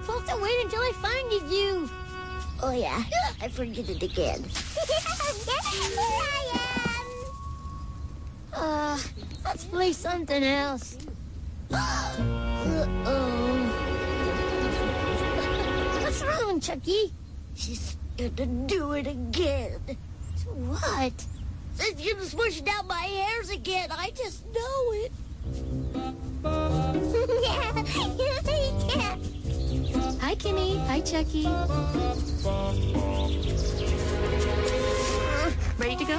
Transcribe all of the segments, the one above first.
supposed to wait until I find you. Oh, yeah. I forget it again. Here I am. Let's play something else. Uh-oh. What's wrong, Chucky? She's gonna do it again. What? She's gonna smush down my hairs again. I just know it. Hi, Kimmy. Hi, Chucky. Ready to go?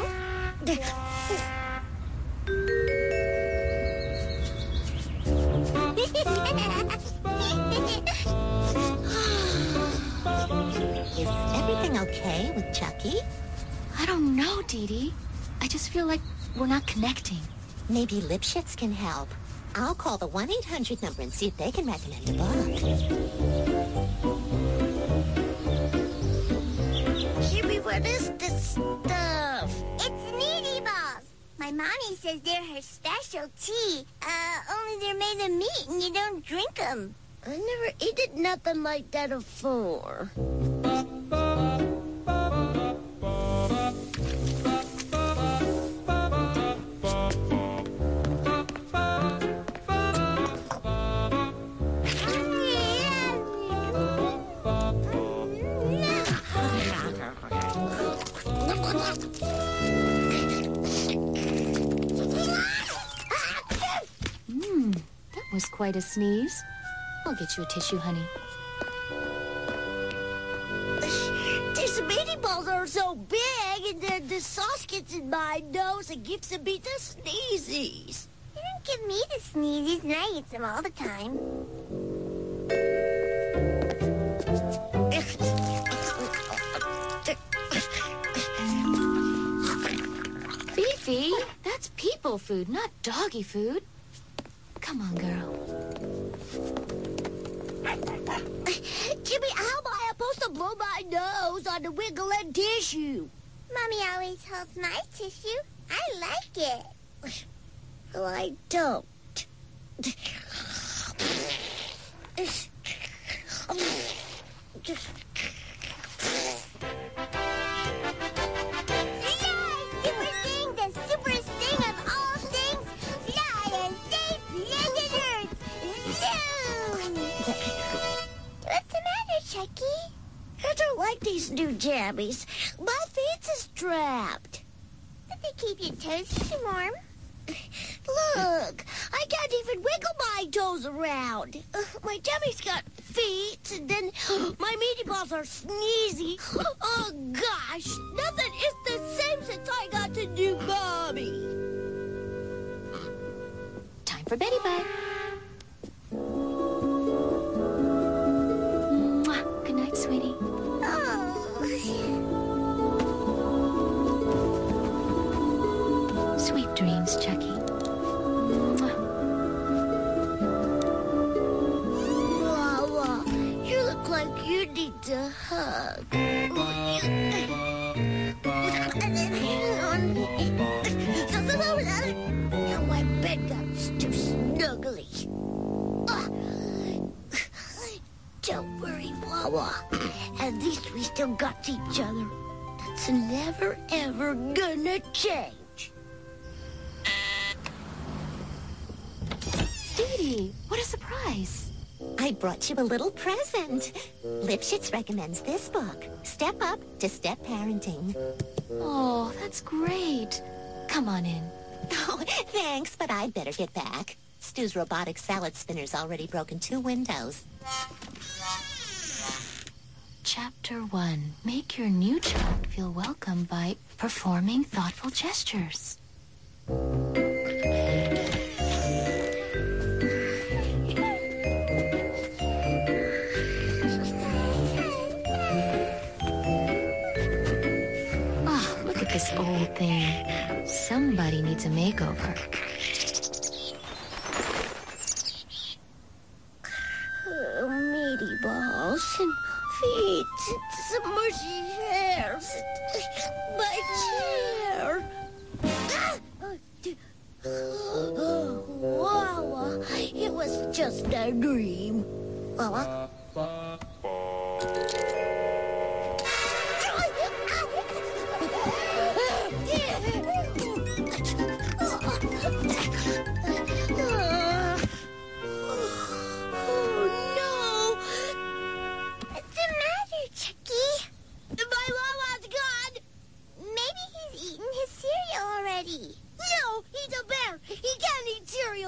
Is everything okay with Chucky? I don't know, Dee Dee. I just feel like we're not connecting. Maybe Lipschitz can help. I'll call the 1-800 number and see if they can recommend a book. Jimmy, what is this stuff? It's Meaty Balls. My mommy says they're her specialty. Only they're made of meat and you don't drink them. I never eaten nothing like that before. That was quite a sneeze. I'll get you a tissue, honey. These meaty balls are so big, and then the sauce gets in my nose and gives me the sneezies. You don't give me the sneezes, and I eat them all the time. Fifi, that's people food, not doggy food. Come on, girl. Jimmy, how am I supposed to blow my nose on the wiggling tissue? Mommy always holds my tissue. I like it. Well, I don't. I don't like these new jammies. My feet is strapped. But they keep your toes warm. Look, I can't even wiggle my toes around. My tummy's got feet, and then my meaty balls are sneezy. Oh, gosh, nothing is the same since I got to new mommy. Time for Betty Bye. Mwah. Good night, sweetie. Sweet dreams, Chucky. Mwah. Wawa, you look like you need a hug. My bed got too snuggly. Don't worry, Wawa. At least we still got each other. That's never, ever gonna change. Dee Dee, what a surprise. I brought you a little present. Lipschitz recommends this book, Step Up to Step Parenting. Oh, that's great. Come on in. Oh, thanks, but I'd better get back. Stu's robotic salad spinner's already broken 2 windows. Chapter 1. Make your new child feel welcome by performing thoughtful gestures. Oh, look at this old thing. Somebody needs a makeover. Meaty balls and feet and some mushy hairs. My chair. Wawa, it was just a dream. Wawa?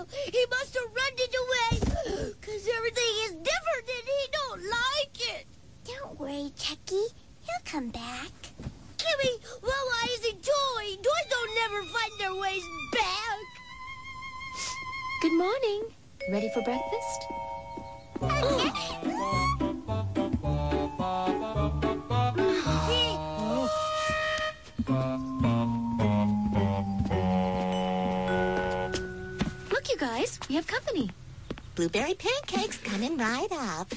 He must have run it away. Because everything is different and he don't like it. Don't worry, Chucky. He'll come back. Kimmy, Wawa is a toy. Toys don't never find their ways back. Good morning. Ready for breakfast? Look, you guys, we have company. Blueberry pancakes coming right up.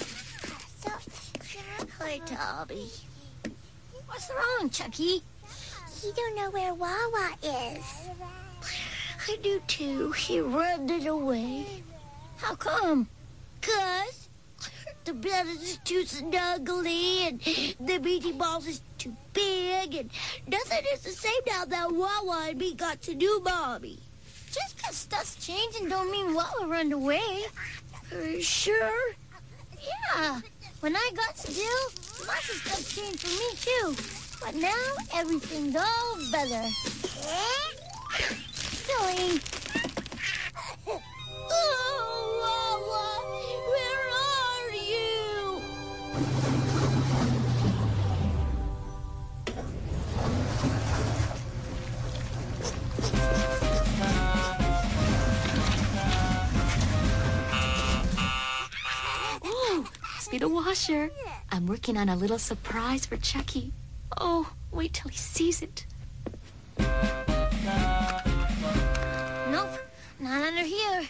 Hi, Tommy. What's wrong, Chucky? He don't know where Wawa is. I do too. He ran it away. How come? 'Cause the bed is too snuggly and the meaty balls is too big and nothing is the same now that Wawa and me got to do Mommy. Just 'cause stuff's changing don't mean Wawa run away. Are you sure? Yeah. When I got still, lots of stuff changed for me, too. But now, everything's all better. Silly. Oh, Wawa, where are you? Must be the washer. I'm working on a little surprise for Chucky. Oh, wait till he sees it. Nope, not under here.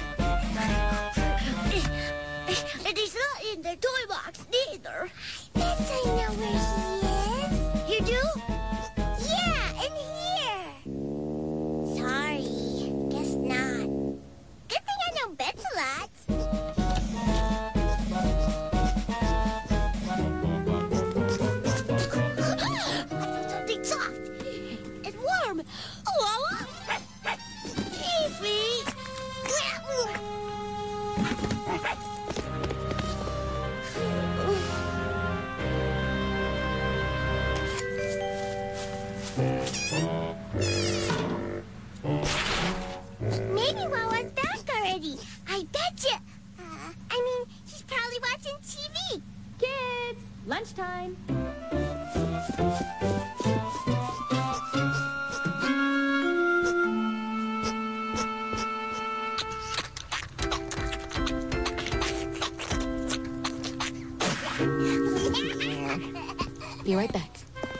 And he's not in the toy box neither. Bet I know where he is. You do? Yeah, in here. Sorry, guess not. Good thing I know bets a lot. Something soft and warm. Wawa? Eevee. Maybe Wawa's back already. I betcha. He's probably watching TV. Kids, lunchtime. Be right back.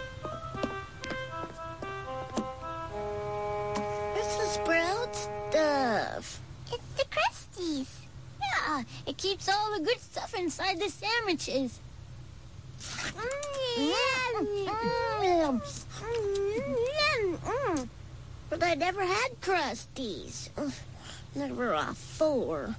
What's the sprout stuff? It's the Krusties. Yeah, it keeps all the good stuff inside the sandwiches. But I never had Krusties. Never a 4.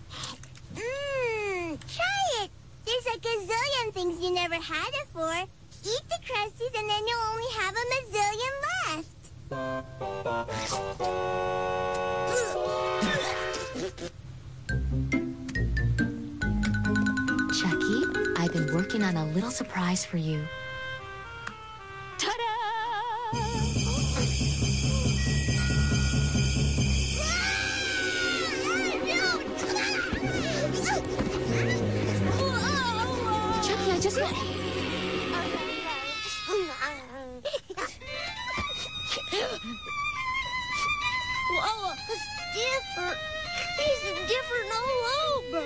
Try it. There's a gazillion things you never had before. Eat the Krusties and then you'll only have a mazillion left. Chucky, I've been working on a little surprise for you. Chucky, I just want... Wawa is different. He's different all over.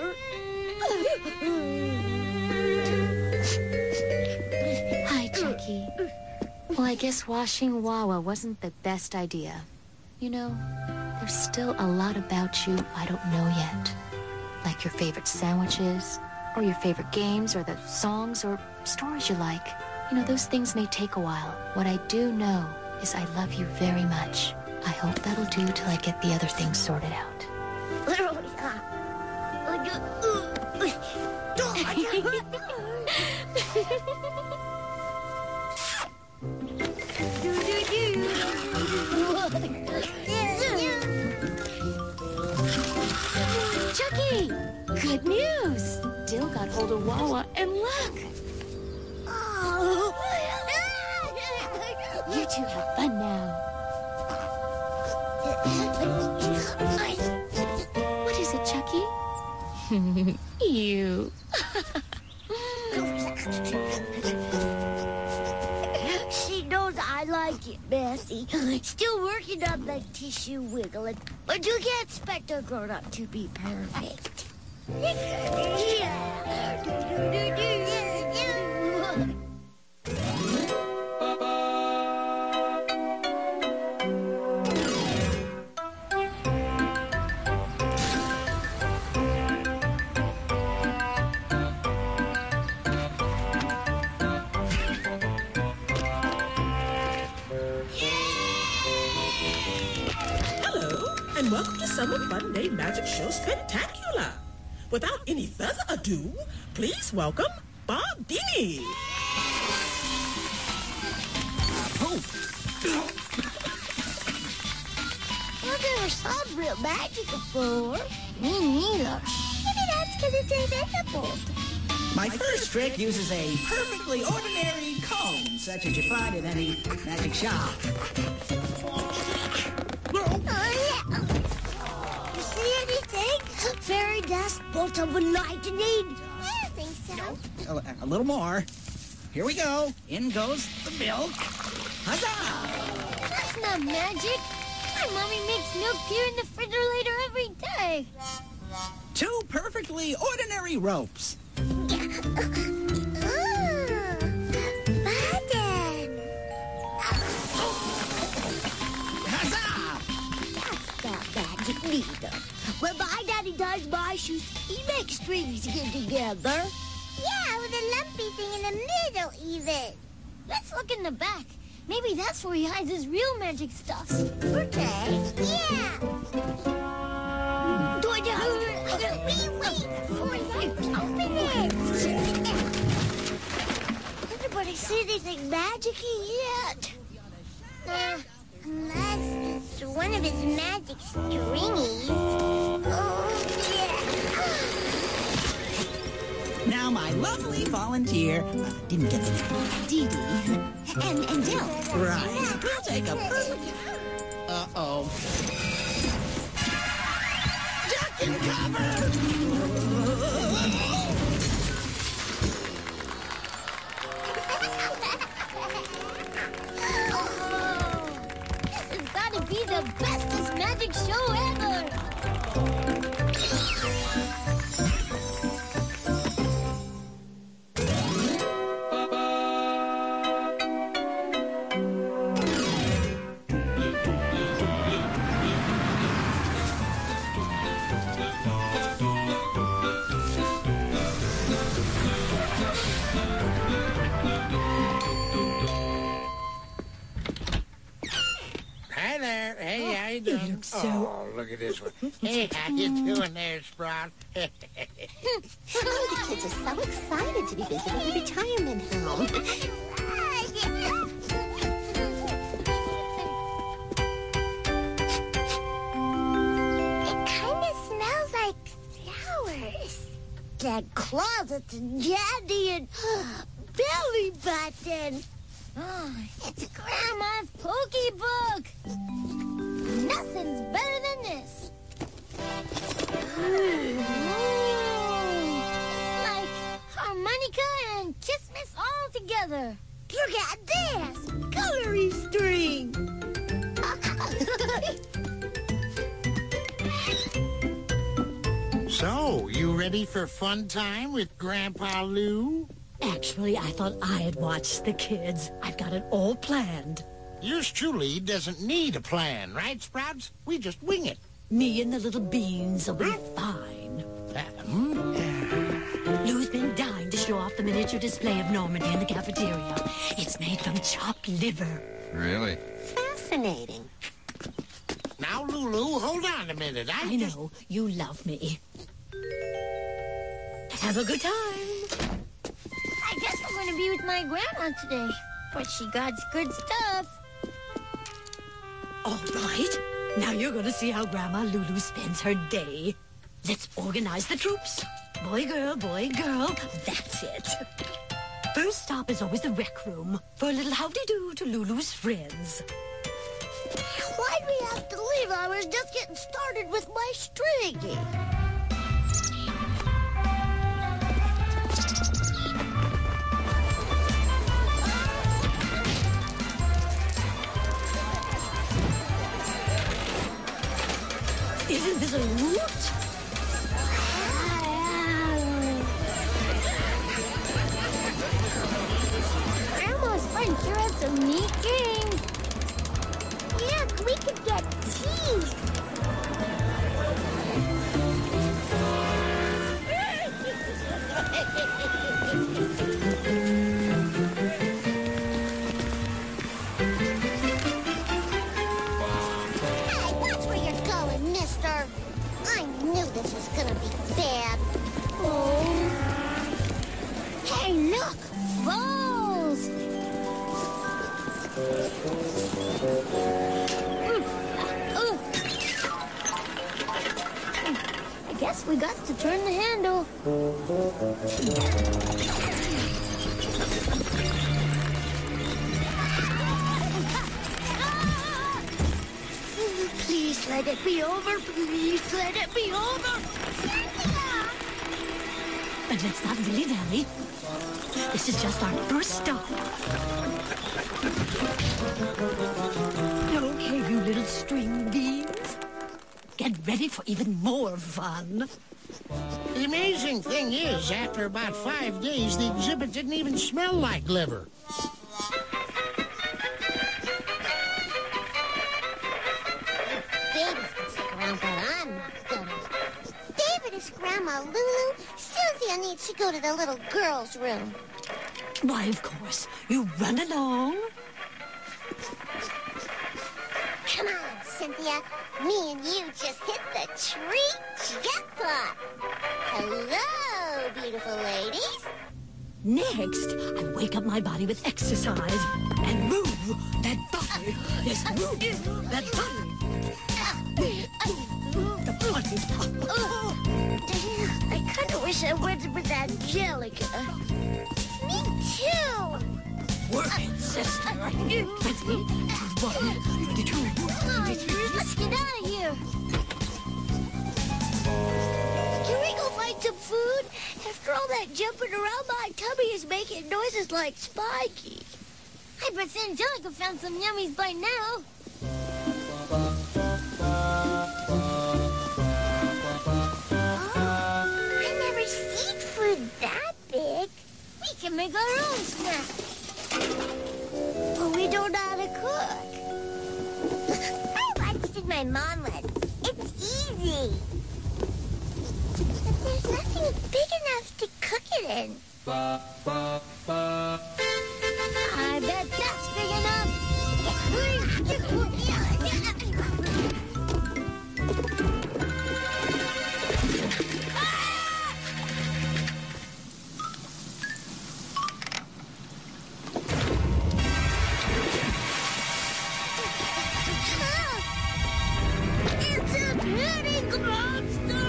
Hi, Chucky. Well, I guess washing Wawa wasn't the best idea. You know, there's still a lot about you I don't know yet. Like your favorite sandwiches, or your favorite games, or the songs or stories you like. You know, those things may take a while. What I do know is I love you very much. I hope that'll do till I get the other things sorted out. Chucky! Good news! Dill got hold of Wawa, and look! You two have fun now. Chucky? You. She knows I like it, Bessie. Still working on the tissue wiggling, but you can't expect a grown-up to be perfect. And welcome to Summer Fun Day Magic Show Spectacular. Without any further ado, please welcome Bob Dini. I've never saw real magic before. Me neither. Maybe that's because it's invisible. My first trick uses a perfectly ordinary comb, such as you find in any magic shop. Oh, yeah. You see anything? Fairy dust, bolt of lightning. I don't think so. A little more. Here we go. In goes the milk. Huzzah! That's not magic. My mommy makes milk here in the refrigerator every day. 2 perfectly ordinary ropes. Neither. When my daddy ties my shoes, he makes strings get together. Yeah, with a lumpy thing in the middle, even. Let's look in the back. Maybe that's where he hides his real magic stuff. Okay. Yeah. Wait. Open it. Anybody see anything magic-y yet? Unless it's one of his magic stringies. Oh, yeah. Now my lovely volunteer didn't get the name. Dee Dee. And Dill. Right. We'll take a perfect... Uh-oh. Duck and cover! This has got to be the bestest magic show ever. Hi there. Hey, how you doing? You look so... Oh, look at this one. Hey, how you doing there, Sprout? Oh, the kids are so excited to be visiting the retirement home. It kind of smells like flowers. That closet's candy and belly button. Oh, it's Grandma's Pokebook. Nothing's better than this. It's like harmonica and Christmas all together. Look at this, coloring string. So, you ready for fun time with Grandpa Lou? Actually, I thought I'd watch the kids. I've got it all planned. Yours truly doesn't need a plan, right, Sprouts? We just wing it. Me and the little beans will be fine. Lou's been dying to show off the miniature display of Normandy in the cafeteria. It's made from chopped liver. Really? Fascinating. Now, Lulu, hold on a minute. I know. You love me. Have a good time. I guess I'm going to be with my grandma today. But she got good stuff. All right. Now you're going to see how Grandma Lulu spends her day. Let's organize the troops. Boy, girl, that's it. First stop is always the rec room for a little howdy-do to Lulu's friends. Why'd we have to leave? I was just getting started with my stringing. is gonna be bad. Oh. Hey, look! Balls! I guess we got to turn the handle. Please let it be over. Please let it be over. But let's not dilly-dally. This is just our first stop. Okay, you little string beans. Get ready for even more fun. The amazing thing is, after about 5 days, the exhibit didn't even smell like liver. David can stick around, but I'm not gonna. David is Grandma Lulu. Cynthia needs to go to the little girl's room. Why, of course. You run along. Come on, Cynthia. Me and you just hit the treat jackpot. Hello, beautiful ladies. Next, I wake up my body with exercise and move that body. Yes, move that body. The body. I kind of wish I went with Angelica. Me too. Work it, sister. 20, 21, 22, 23. Let's get out of here. Can we go find some food? After all that jumping around, my tummy is making noises like Spiky. I bet Angelica found some yummies by now. I never seen food that big. We can make our own snacks. But we don't know how to cook. I watched my mom once. It's easy. But there's nothing big enough to cook it in. I bet that's big enough. It's a pig monster!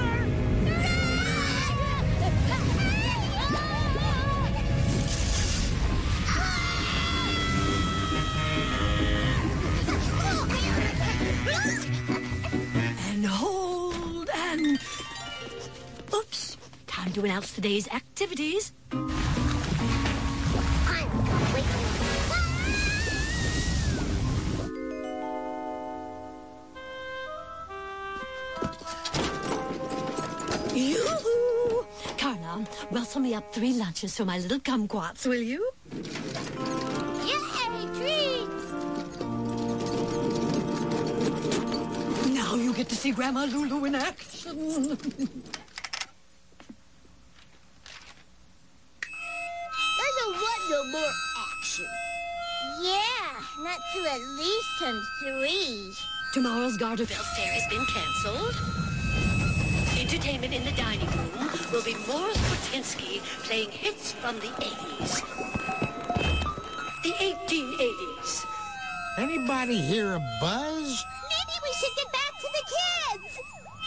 And hold and... Oops. Time to announce today's activities. I'm going. Yoo-hoo! Carla, rustle me up 3 lunches for my little kumquats, will you? Yay, treats! Now you get to see Grandma Lulu in action. I don't want no more action. Yeah, not till at least turn 3. Tomorrow's Garterville fair has been canceled. Entertainment in the dining room will be Morris Kotensky playing hits from the 80s. The 1880s. Anybody hear a buzz? Maybe we should get back to the kids.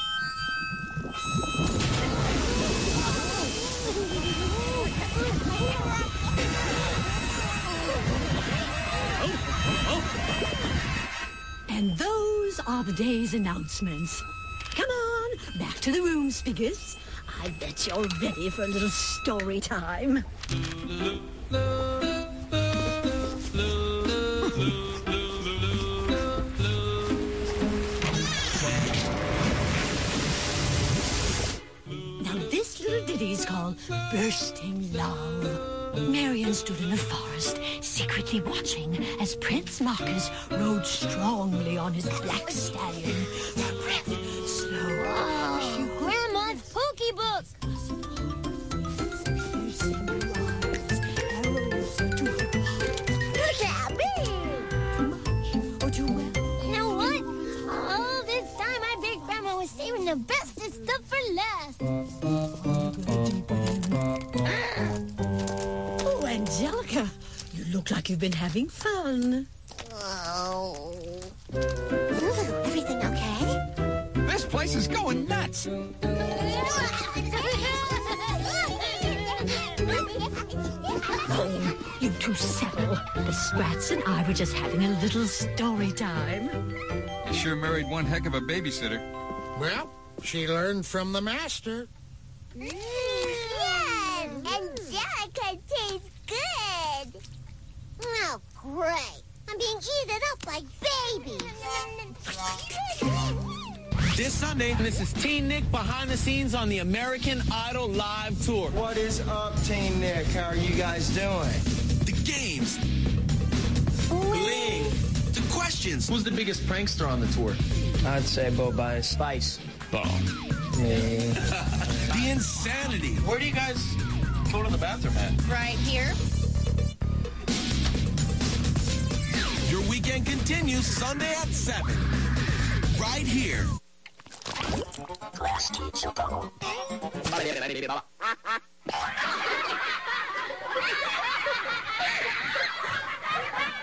And those are the day's announcements. Come on, back to the room, Spiggers. I bet you're ready for a little story time. Now this little ditty's called Bursting Love. Marion stood in the forest, secretly watching as Prince Marcus rode strongly on his black stallion. Her breath slow. Oh, Grandma's Pokebook. Look at me. Or too well. You know what? All this time I bet Grandma was saving the bestest up for last. Oh, Angelica, you look like you've been having fun. Oh. Everything okay? This place is going nuts. Oh, you two settle. The Sprats and I were just having a little story time. You sure married one heck of a babysitter. Well, she learned from the master. Yeah, Angelica tastes good. Oh, great. I'm being eaten up like babies. This Sunday, this is Teen Nick behind the scenes on the American Idol Live Tour. What is up, Teen Nick? How are you guys doing? The games. Bling. The questions. Who's the biggest prankster on the tour? I'd say Bo by Spice. Bo. Me. The insanity. Where do you guys go to the bathroom at? Right here. Your weekend continues Sunday at 7. Right here. Glass teeth,